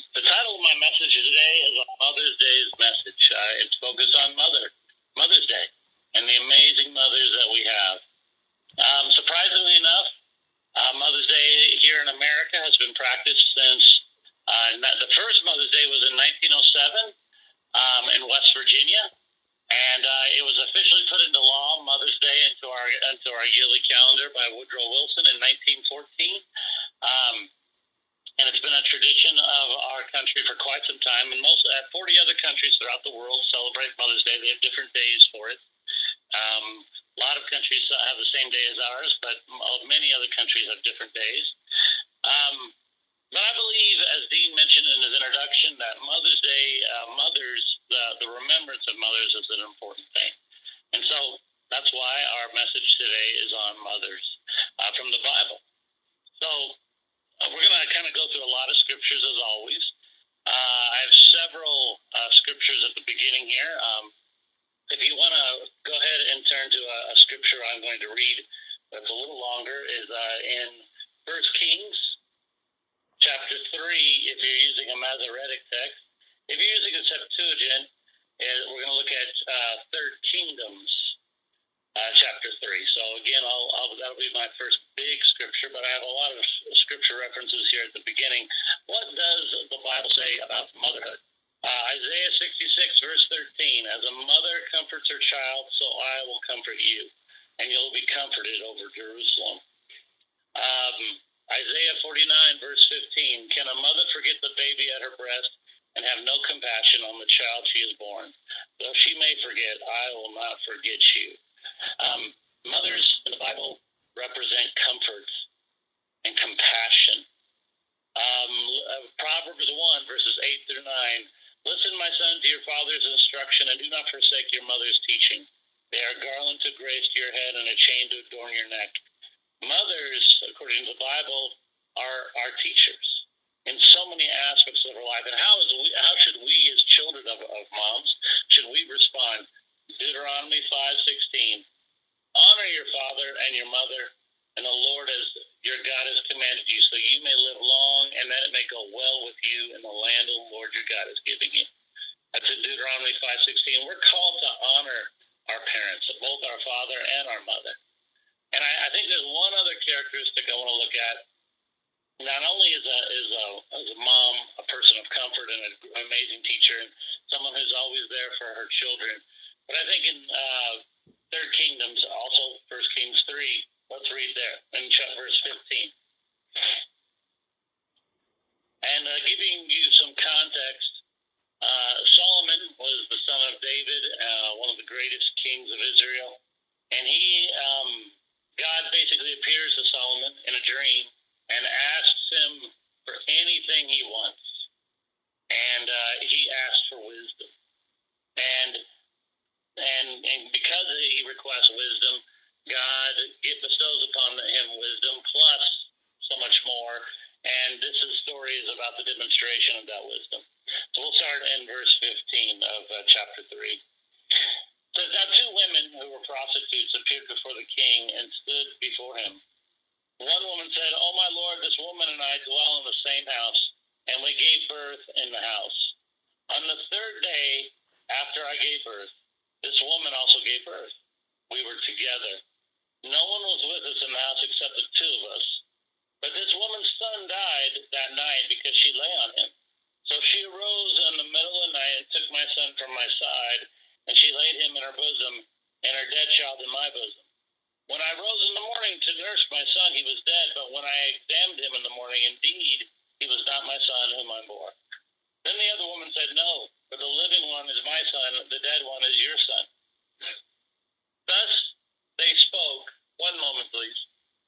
The title of my message today is a Mother's Day's message. It's focused on Mother's Day, and the amazing mothers that we have. Surprisingly enough, Mother's Day here in America has been practiced since the first Mother's Day was in 1907 in West Virginia, and it was officially put into law, Mother's Day, into our yearly calendar by Woodrow Wilson in 1914. And it's been a tradition of our country for quite some time. And 40 other countries throughout the world celebrate Mother's Day. They have different days for it. A lot of countries have the same day as ours, but many other countries have different days. But I believe, as Dean mentioned in his introduction, that Mother's Day, the remembrance of mothers is an important thing. And so that's why our message today is on mothers from the Bible. So we're going to kind of go through a lot of scriptures as always. I have several scriptures at the beginning here. If you want to go ahead and turn to a scripture I'm going to read that's a little longer is in 1 Kings chapter 3, if you're using a Masoretic text. If you're using a Septuagint, we're going to look at 3 Kingdoms chapter 3. So again, that'll be my first big scripture, but I have a lot of scripture references here at the beginning. What does the Bible say about motherhood? Isaiah 66, verse 13, as a mother comforts her child, so I will comfort you, and you'll be comforted over Jerusalem. Isaiah 49, verse 15, can a mother forget the baby at her breast and have no compassion on the child she has born? Though she may forget, I will not forget you. Mothers in the Bible represent comfort and compassion. Proverbs 1, verses 8 through 9. Listen, my son, to your father's instruction, and do not forsake your mother's teaching. They are a garland to grace to your head and a chain to adorn your neck. Mothers, according to the Bible, are teachers in so many aspects of our life. And how should we, as children of moms, should we respond? Deuteronomy 5:16. Honor your father and your mother, and the Lord as your God has commanded you, so you may live long and that it may go well with you in the land the Lord your God is giving you. That's in Deuteronomy 5:16. We're called to honor our parents, both our father and our mother. And I think there's one other characteristic I want to look at. Not only is a mom a person of comfort and an amazing teacher and someone who's always there for her children, but I think in 3 Kingdoms, also 1 Kings 3, let's read there in verse 15. And giving you some context, Solomon was the son of David, one of the greatest kings of Israel. And God basically appears to Solomon in a dream and asks him for anything he wants. And he asked for wisdom. And because he requests wisdom, God bestows upon him wisdom plus so much more. And this story is about the demonstration of that wisdom. So we'll start in verse 15 of chapter 3. So now 2 women who were prostitutes appeared before the king and stood before him. One woman said, "Oh, my lord, this woman and I dwell in the same house, and we gave birth in the house. On the 3rd day after I gave birth, this woman also gave birth. We were together. No one was with us in the house except the 2 of us. But this woman's son died that night because she lay on him. So she arose in the middle of the night and took my son from my side, and she laid him in her bosom, and her dead child in my bosom. When I rose in the morning to nurse my son, he was dead, but when I examined him in the morning, indeed, he was not my son whom I bore." Then the other woman said, "No, for the living one is my son, the dead one is your son." Thus they spoke. One moment, please.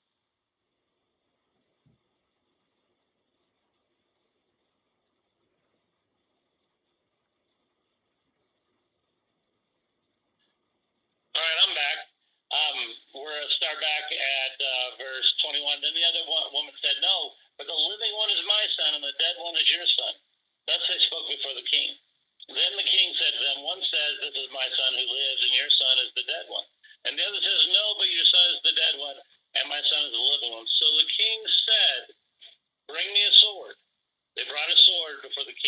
All right, I'm back. We're going to start back at verse 21. Then the other woman said, "No, for the living one is my son, and the dead one is your son." Thus they spoke before the king. Then the king said to them, "One says, 'This is my son who lives, and your son is the dead one.' And the other says, 'No, but your son is the dead one, and my son is the living one.' So the king said, 'Bring me a sword.' They brought a sword before the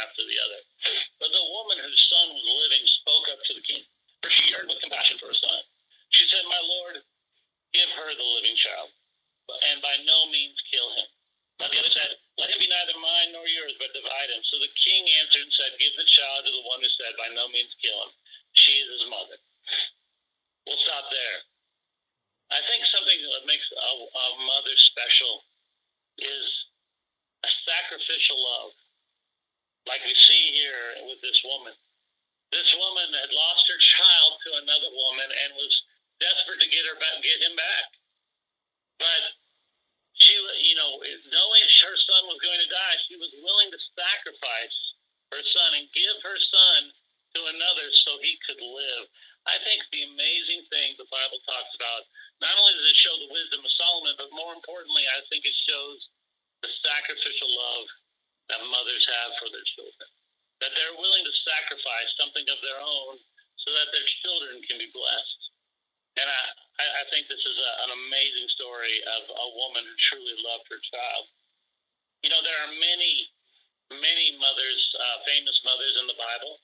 after the other. But the woman whose son was living spoke up to the king, for she yearned with compassion for her son. She said, "My lord, give her the living child, and by no means kill him." But the other said, "Let him be neither mine nor yours, but divide him." So the king answered and said, "Give the child to the one who said, by no means kill him. She is his mother." We'll stop there. I think something that makes a mother special is a sacrificial love, like we see here with this woman. This woman had lost her child to another woman and was desperate to get him back. But she, knowing her son was going to die, she was willing to sacrifice her son and give her son to another so he could live. I think the amazing thing the Bible talks about, not only does it show the wisdom of Solomon, but more importantly, I think it shows the sacrificial love that mothers have for their children. That they're willing to sacrifice something of their own so that their children can be blessed. And I think this is an amazing story of a woman who truly loved her child. There are many, many mothers, famous mothers in the Bible.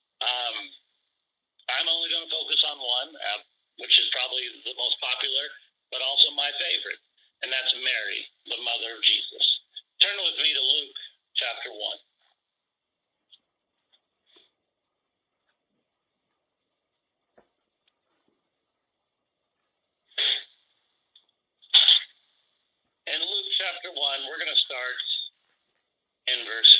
I'm only going to focus on one, which is probably the most popular, but also my favorite, and that's Mary, the mother of Jesus. Turn with me to Luke chapter 1. In Luke chapter 1, we're going to start in verse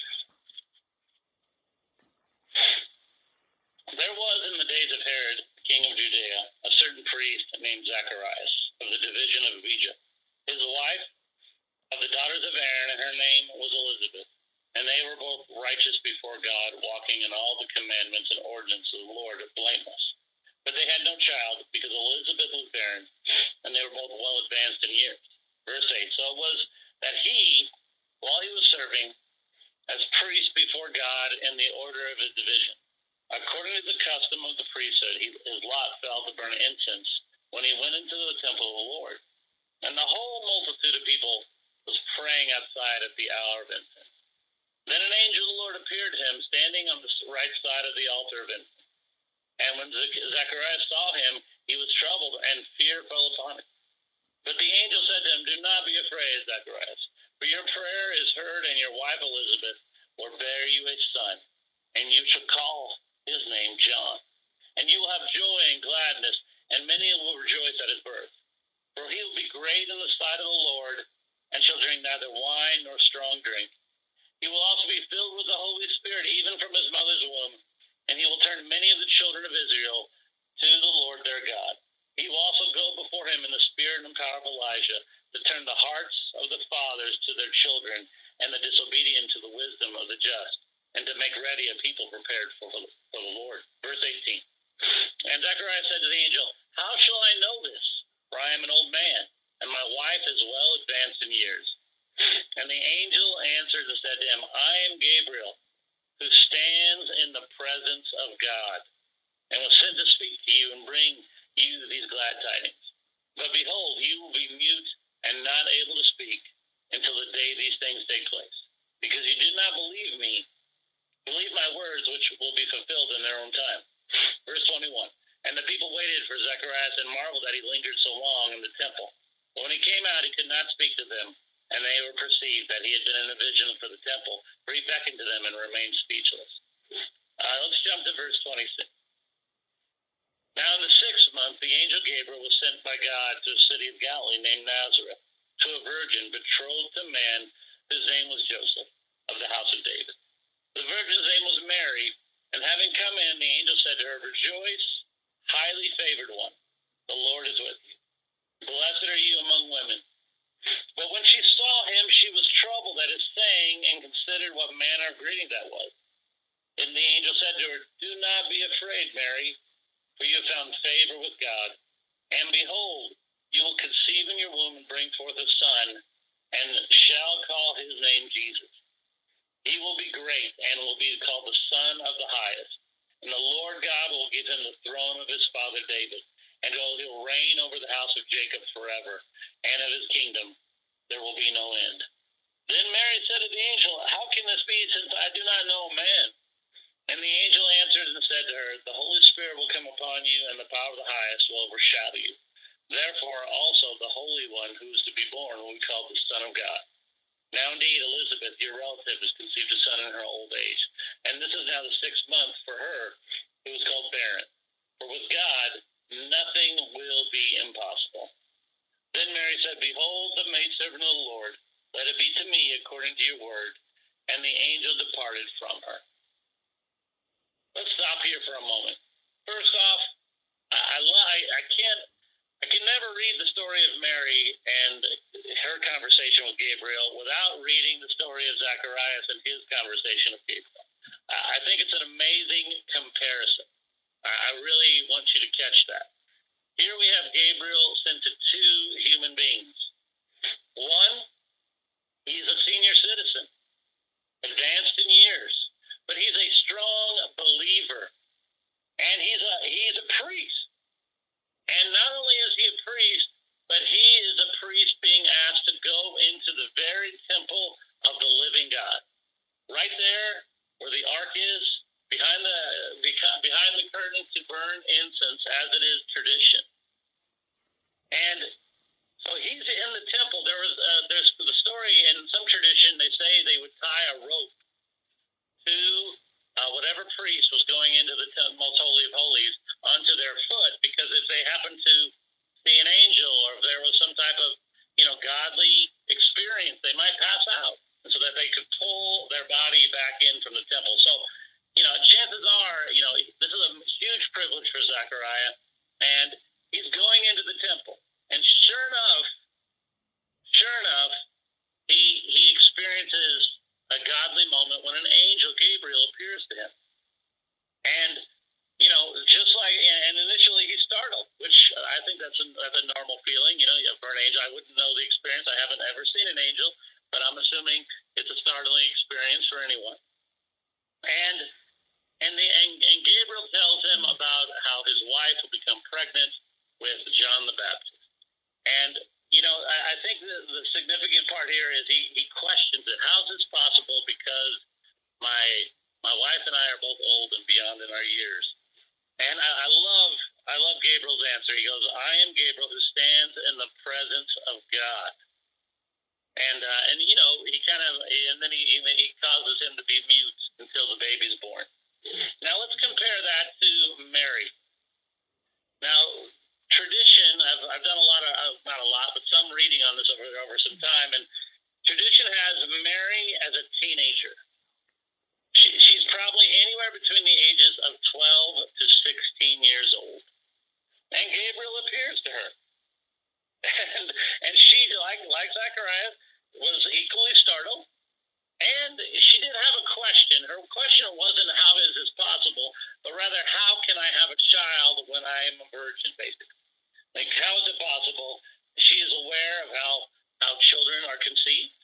5. There was in the days of Herod, king of Judea, a certain priest named Zacharias of the division of Abijah. His wife of the daughters of Aaron, and her name was Elizabeth. And they were both righteous before God, walking in all the commandments and ordinances of the Lord, blameless. But they had no child, because Elizabeth was barren, and they were both well advanced in years. Verse 8, so it was that he, while he was serving as priest before God in the order of his division, according to the custom of the priesthood, his lot fell to burn incense when he went into the temple of the Lord. And the whole multitude of people was praying outside at the hour of incense. Then an angel of the Lord appeared to him, standing on the right side of the altar of incense. And when Zacharias saw him, he was troubled, and fear fell upon him. But the angel said to him, "Do not be afraid, Zacharias, for your prayer is heard, and your wife Elizabeth will bear you a son, and you shall call his name John. And you will have joy and gladness, and many will rejoice at his birth. For he will be great in the sight of the Lord, and shall drink neither wine nor strong drink. He will also be filled with the Holy Spirit, even from his mother's womb, and he will turn many of the children of Israel to the Lord their God. He will also go before him in the spirit and power of Elijah, to turn the hearts of the fathers to their children, and the disobedient to the wisdom of the just, and to make ready a people prepared for the Lord." Verse 18. And Zechariah said to the angel, "How shall I know this? For I am an old man, and my wife is well advanced in years." And the angel answered and said to him, "I am Gabriel, who stands in the presence of God, and was sent to speak to you and bring you these glad tidings. But behold, you will be mute and not able to speak until the day these things take place, because you did not believe me. Believe my words, which will be fulfilled in their own time." Verse 21. And the people waited for Zacharias and marveled that he lingered so long in the temple. But when he came out, he could not speak to them, and they were perceived that he had been in a vision for the temple, for he beckoned to them and remained speechless. Let's jump to verse 26. Now in the 6th month, the angel Gabriel was sent by God to a city of Galilee named Nazareth, to a virgin betrothed to a man whose name was Joseph, of the house of David. The virgin's name was Mary, and having come in, the angel said to her, "Rejoice, highly favored one, the Lord is with you. Blessed are you among women." But when she saw him, she was troubled at his saying, and considered what manner of greeting that was. And the angel said to her, "Do not be afraid, Mary, for you have found favor with God. And behold, you will conceive in your womb and bring forth a son, and shall call his name Jesus. He will be great and will be called the Son of the Highest. And the Lord God will give him the throne of his father David, and he'll reign over the house of Jacob forever, and of his kingdom there will be no end." Then Mary said to the angel, how can this be, since I do not know a man? And the angel answered and said to her, the Holy Spirit will come upon you, and the power of the highest will overshadow you. Therefore also the Holy One who is to be born will be called the Son of God. Now indeed Elizabeth, your relative, has conceived a son in her old age, and this is now the 6th month for her who is called barren. For with God nothing will be impossible. Then Mary said, behold, the maidservant of the Lord, let it be to me according to your word. And the angel departed from her. Let's stop here for a moment. First off, I can never read the story of Mary and her conversation with Gabriel without reading the story of Zacharias and his conversation with Gabriel. I think it's an amazing comparison. I really want you to catch that. Here we have Gabriel sent to two human beings. One, he's a senior citizen, advanced in years, but he's a strong believer, and he's a priest. And not only is he a priest, but he is a priest being asked to go into the very temple of the living God. Right there where the ark is, behind the curtain to burn incense, as it is tradition. And so he's in the temple. There's the story in some tradition. They say they would tie a rope to whatever priest was going into the most holy of holies onto their foot, because if they happened to see an angel, or if there was some type of godly experience, they might pass out, and so that they could pull their body back in from the temple. So chances are this is a huge privilege for Zechariah, and he's going into the temple, and sure enough he experiences a godly moment when an angel, Gabriel, appears to him. And just like, and initially he's startled, which I think that's a normal feeling. For an angel, I wouldn't know the experience. I haven't ever seen an angel, but I'm assuming it's a startling experience for anyone. And Gabriel tells him about how his wife will become pregnant with John the Baptist. And I think the significant part here is he questions it. How is this possible? Because my wife and I are both old and beyond in our years. And I love Gabriel's answer. He goes, I am Gabriel who stands in the presence of God. And he kind of, and then he causes him to be mute until the baby's born. Now let's compare that to Mary. Now, tradition, I've done a lot of, not a lot, but some reading on this over some time, and tradition has Mary as a teenager. She's probably anywhere between the ages of 12 to 16 years old. And Gabriel appears to her. And she, like Zacharias, was equally startled. And she did have a question. Her question wasn't, how is this possible? But rather, how can I have a child when I am a virgin, basically? Like, how is it possible? She is aware of how children are conceived.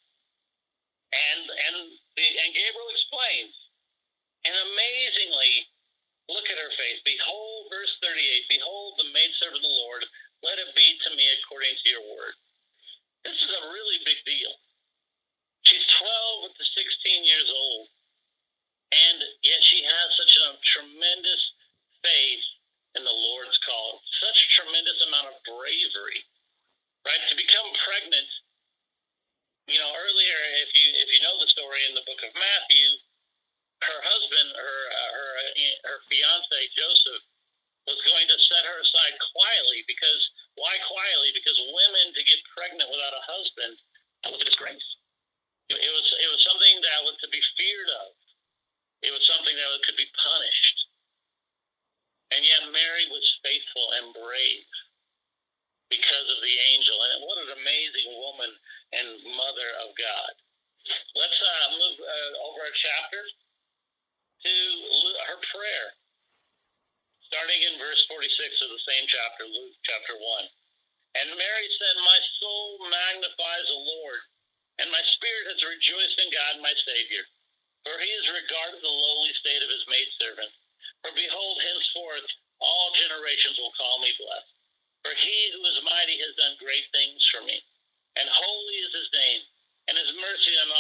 And Gabriel explains. And amazingly, look at her face. Behold, verse 38, behold the maidservant of the Lord, let it be to me according to your word. This is a really big deal. She's 12 to 16 years old, and yet she has such a tremendous faith in the Lord's call, such a tremendous amount of bravery, right? To become pregnant, earlier, if you know the story in the book of Matthew, her husband, her fiance Joseph, was going to set her aside quietly. Because why quietly? Because women, to get pregnant without a husband, that was a disgrace. It was something that was to be feared of. It was something that could be punished. And yet Mary was faithful and brave because of the angel. And what an amazing woman and mother of God. Let's move over a chapter to her prayer. Starting in verse 46 of the same chapter, Luke chapter 1. And Mary said, my soul magnifies the Lord, and my spirit has rejoiced in God my Savior. For he has regarded the lowly state of his maidservant. For behold, henceforth all generations will call me blessed. For he who is mighty has done great things for me, and holy is his name, and his mercy on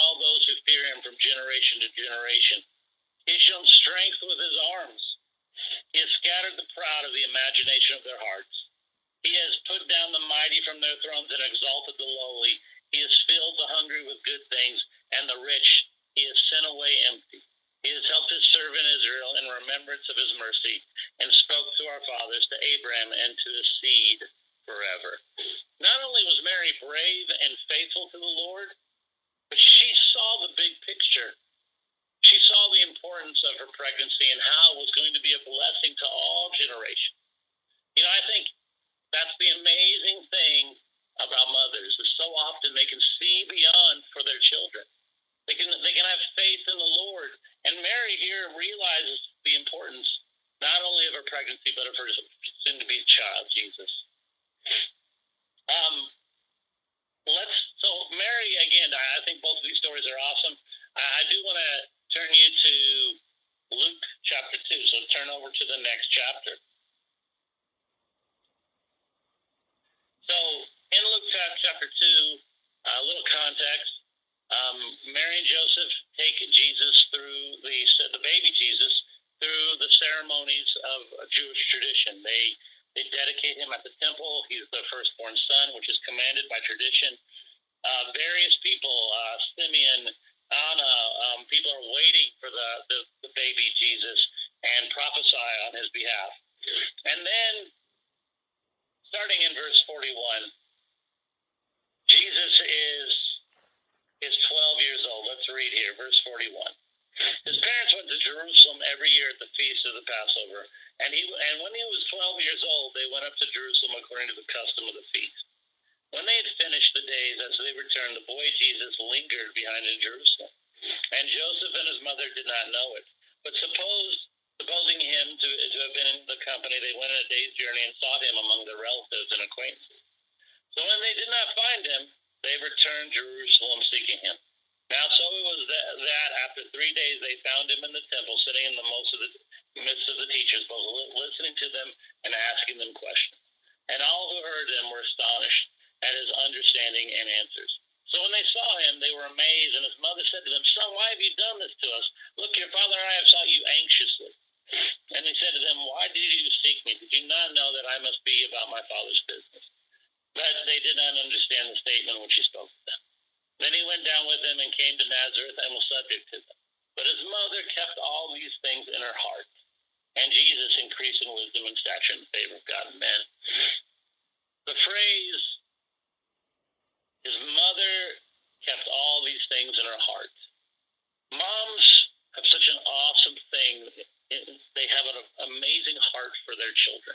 strength with his arms. He has scattered the proud of the imagination of their hearts. He has put down the mighty from their thrones and exalted the lowly. He has filled the hungry with good things, and the rich he has sent away empty. He has helped his servant Israel in remembrance of his mercy, and spoke to our fathers, to Abraham, and to his seed forever. Not only was Mary brave and faithful to the Lord, but she saw the big picture. She saw the importance of her pregnancy and how it was going to be a blessing to all generations. I think that's the amazing thing about mothers, is so often they can see beyond for their children. They can have faith in the Lord. And Mary here realizes the importance not only of her pregnancy, but of her soon-to-be child, Jesus. So Mary, again, I think both of these stories are awesome. I do want to turn you to Luke chapter 2. So turn over to the next chapter. So in Luke chapter 2, a little context. Mary and Joseph take Jesus through the baby Jesus through the ceremonies of Jewish tradition. They dedicate him at the temple. He's the firstborn son, which is commanded by tradition. Various people, Simeon, Anna, people are waiting for the baby Jesus and prophesy on his behalf. And then, starting in verse 41, Jesus is 12 years old. Let's read here, verse 41. His parents went to Jerusalem every year at the feast of the Passover, and when he was 12 years old, they went up to Jerusalem according to the custom of the feast. When they had finished the days, as they returned, the boy Jesus lingered behind in Jerusalem, and Joseph and his mother did not know it. But supposing him to have been in the company, they went a day's journey and sought him among their relatives and acquaintances. So when they did not find him, they returned to Jerusalem seeking him. Now so it was that after 3 days they found him in the temple, sitting in the midst of the teachers, both listening to them and asking them questions. And all who heard him were astonished at his understanding and answers. So when they saw him, they were amazed, and his mother said to them, "Son, why have you done this to us? Look, your father and I have sought you anxiously." And he said to them, "Why did you seek me? Did you not know that I must be about my father's business?" But they did not understand the statement which he spoke to them. Then he went down with them and came to Nazareth and was subject to them. But his mother kept all these things in her heart. And Jesus increased in wisdom and stature in the favor of God and men. The phrase, his mother kept all these things in her heart. Moms have such an awesome thing. They have an amazing heart for their children.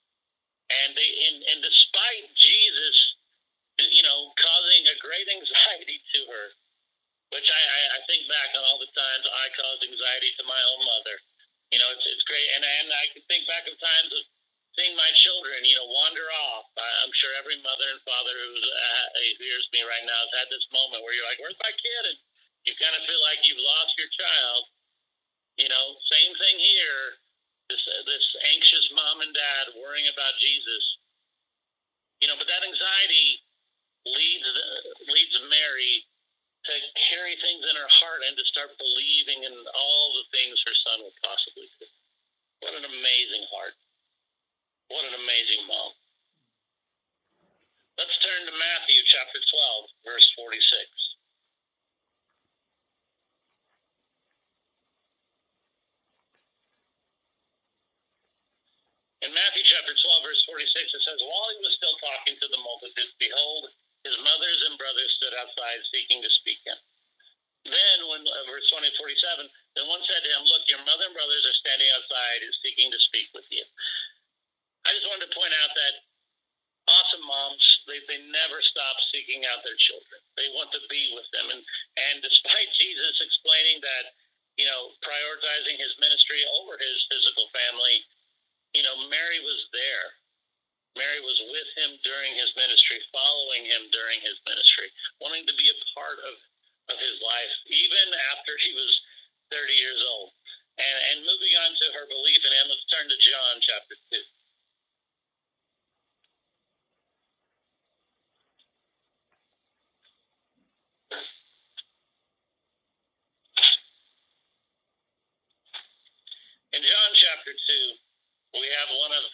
And despite Jesus, causing a great anxiety to her, which I think back on all the times I caused anxiety to my own mother. It's great. And I can think back of times of seeing my children, wander off. I'm sure every mother and father who hears me right now has had this moment where you're like, "Where's my kid?" And you kind of feel like you've lost your child. Same thing here. This anxious mom and dad worrying about Jesus. But that anxiety leads Mary to carry things in her heart and to start believing in all the things her son would possibly do. What an amazing heart. What an amazing mom. Let's turn to Matthew chapter 12, verse 46. In Matthew chapter 12, verse 46, it says, "While he was still talking to the multitudes, behold, his mothers and brothers stood outside seeking to speak him. Then, verse 47, then one said to him, 'Look, your mother and brothers are standing outside and seeking to speak with you.'" I just wanted to point out that awesome moms, they never stop seeking out their children. They want to be with them. And despite Jesus explaining that, prioritizing his ministry over his physical family, Mary was there. Mary was with him during his ministry, following him during his ministry, wanting to be a part of his life, even after he was 30 years old. And moving on to her belief in him, let's turn to John chapter 2. chapter 2, we have one of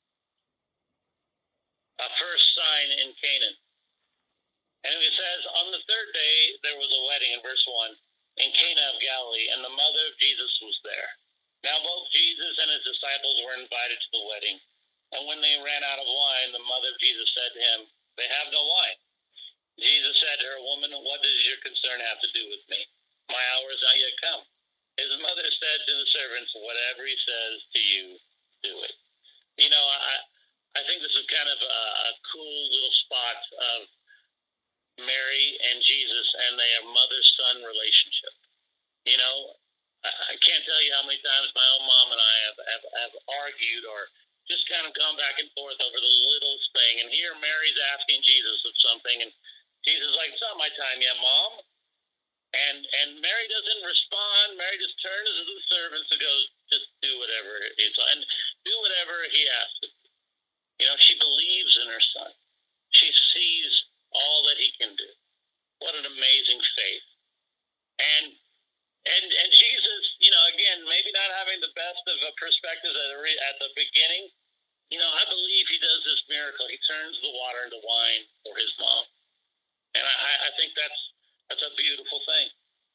a first sign in Canaan. And it says, on the third day, there was a wedding, in verse 1, in Cana of Galilee, and the mother of Jesus was there. Now both Jesus and his disciples were invited to the wedding. And when they ran out of wine, the mother of Jesus said to him, they have no wine. Jesus said to her, woman, what does your concern have to do with me? My hour is not yet come. His mother said to the servants, whatever he says to you, do it. You know, I think this is kind of a cool little spot of Mary and Jesus and their mother-son relationship. You know, I can't tell you how many times my own mom and I have argued or just kind of gone back and forth over the littlest thing. And here Mary's asking Jesus of something, and Jesus is like, it's not my time yet, Mom. And Mary doesn't respond. Mary just turns to the servants and goes, just do whatever it's and do whatever he asks. You know, she believes in her son. She sees all that he can do. What an amazing faith. And Jesus, you know, again, maybe not having the best of perspectives at the beginning, you know, I believe he does this miracle. He turns the water into wine for his mom. And I think that's a beautiful thing.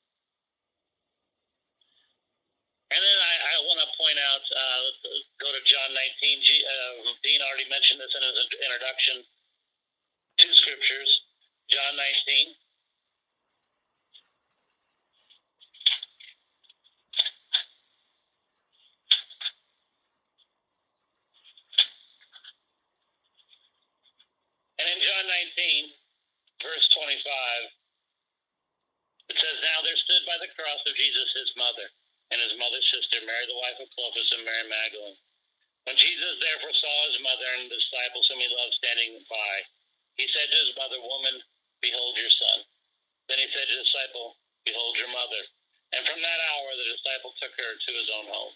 And then I want to point out, let's go to John 19. Dean already mentioned this in his introduction. Two scriptures, John 19. And in John 19, verse 25, it says, now there stood by the cross of Jesus his mother and his mother's sister, Mary the wife of Clopas and Mary Magdalene. When Jesus therefore saw his mother and the disciples whom he loved standing by, he said to his mother, woman, behold your son. Then he said to the disciple, behold your mother. And from that hour the disciple took her to his own home.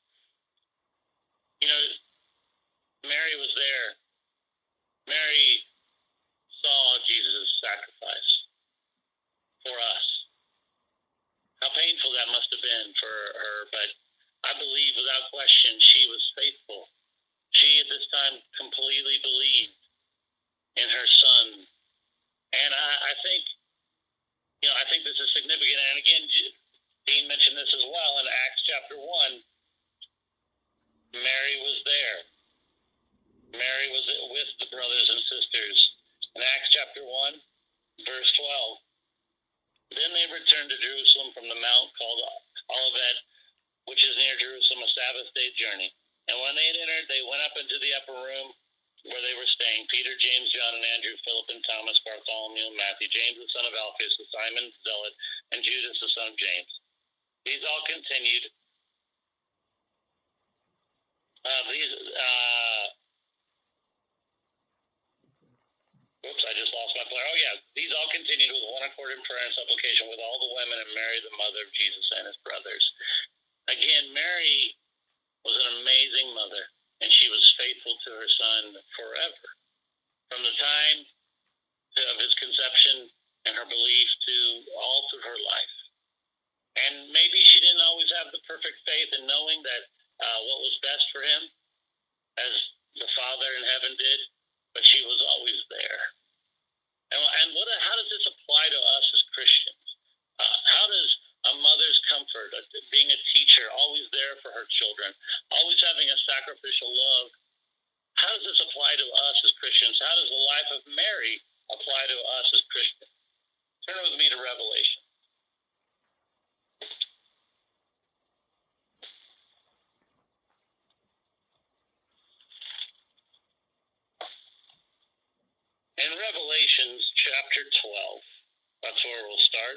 You know, Mary was there. Mary saw Jesus' sacrifice for us. How painful that must have been for her, but I believe without question she was faithful. She at this time completely believed in her son. And I think, you know, I think this is significant. And again, Dean mentioned this as well in Acts chapter 1. Mary was there. Mary was with the brothers and sisters. In Acts chapter 1, verse 12. Then they returned to Jerusalem from the mount called Olivet, which is near Jerusalem, a Sabbath day journey. And when they had entered, they went up into the upper room where they were staying. Peter, James, John, and Andrew, Philip, and Thomas, Bartholomew, and Matthew, James, the son of Alphaeus, Simon, Zealot, and Judas, the son of James. These all continued. Oops, I just lost my place. Oh, yeah. These all continued with one accord in prayer and supplication with all the women and Mary, the mother of Jesus, and his brothers. Again, Mary was an amazing mother, and she was faithful to her son forever. From the time of his conception and her belief to all through her life. And maybe she didn't always have the perfect faith in knowing that what was best for him, as the Father in heaven did, but she was always there. And how does this apply to us as Christians? How does a mother's comfort, being a teacher, always there for her children, always having a sacrificial love, how does this apply to us as Christians? How does the life of Mary apply to us as Christians? Turn with me to Revelation. In Revelations chapter 12, that's where we'll start.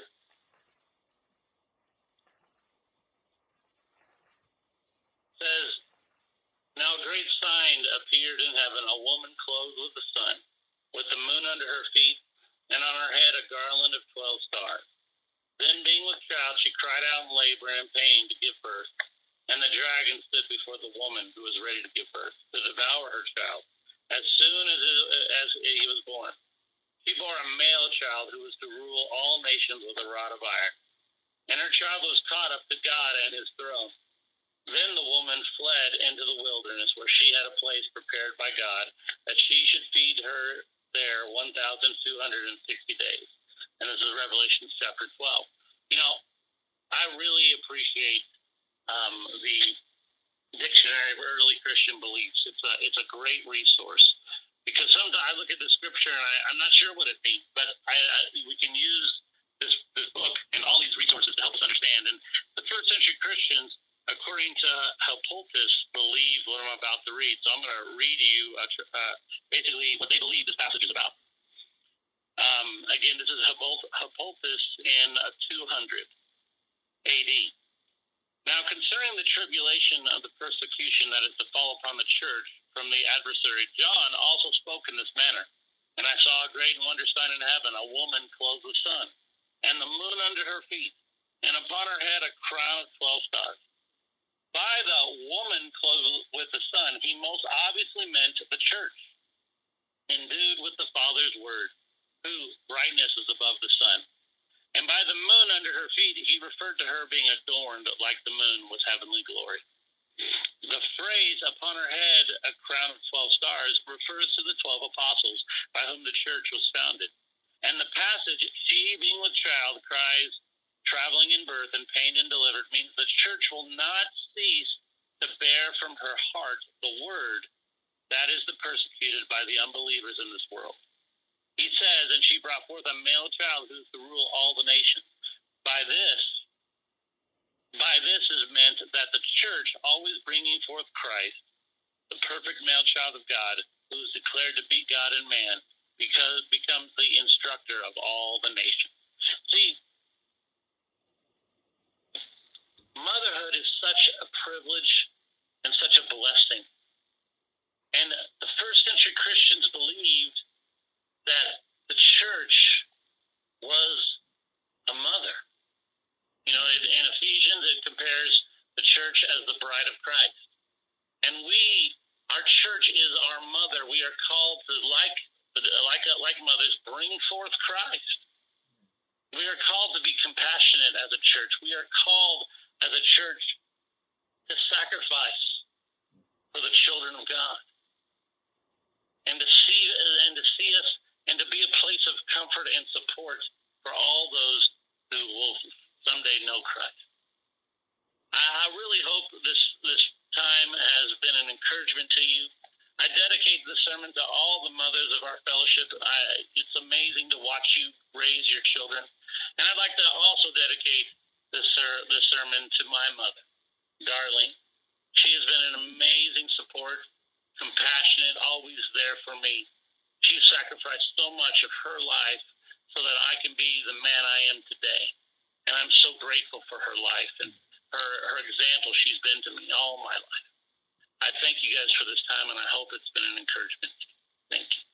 It says, now a great sign appeared in heaven, a woman clothed with the sun, with the moon under her feet, and on her head a garland of 12 stars. Then being with child, she cried out in labor and in pain to give birth. And the dragon stood before the woman who was ready to give birth, to devour her child, as soon as he was born. She bore a male child who was to rule all nations with a rod of iron. And her child was caught up to God and his throne. Then the woman woman fled into the wilderness where she had a place prepared by God that she should feed her there 1,260 days. And this is Revelation chapter 12. You know, I really appreciate the Dictionary of Early Christian Beliefs. It's a great resource because sometimes I look at the scripture and I'm not sure what it means, but we can use this book and all these resources to help us understand. And the first century Christians, according to Hapotus, believe what I'm about to read. So I'm going to read you basically what they believe this passage is about. Again, this is Hapotus in 200 AD. Now, concerning the tribulation of the persecution that is to fall upon the church from the adversary, John also spoke in this manner. And I saw a great and wondrous sign in heaven, a woman clothed with sun, and the moon under her feet, and upon her head a crown of 12 stars. By the woman clothed with the sun, he most obviously meant the church, endued with the Father's word, whose brightness is above the sun. And by the moon under her feet, he referred to her being adorned like the moon with heavenly glory. The phrase, upon her head a crown of 12 stars, refers to the 12 apostles by whom the church was founded. And the passage, she being with child, cries, traveling in birth and pained and delivered, means the church will not cease to bear from her heart the word that is the persecuted by the unbelievers in this world. He says, and she brought forth a male child who is to rule all the nations. By this is meant that the church, always bringing forth Christ, the perfect male child of God, who is declared to be God and man, because becomes the instructor of all the nations. See, motherhood is such a privilege and such a blessing. And the first century Christians believed that the church was a mother. You know, in Ephesians, it compares the church as the bride of Christ. And our church is our mother. We are called to, like mothers, bring forth Christ. We are called to be compassionate as a church. We are called as a church to sacrifice for the children of God. And to see us and to be a place of comfort and support for all those who will someday know Christ. I really hope this time has been an encouragement to you. I dedicate the sermon to all the mothers of our fellowship. It's amazing to watch you raise your children. And I'd like to also dedicate this sermon to my mother, Darlene. She has been an amazing support, compassionate, always there for me. She sacrificed so much of her life so that I can be the man I am today. And I'm so grateful for her life and her example she's been to me all my life. I thank you guys for this time, and I hope it's been an encouragement. Thank you.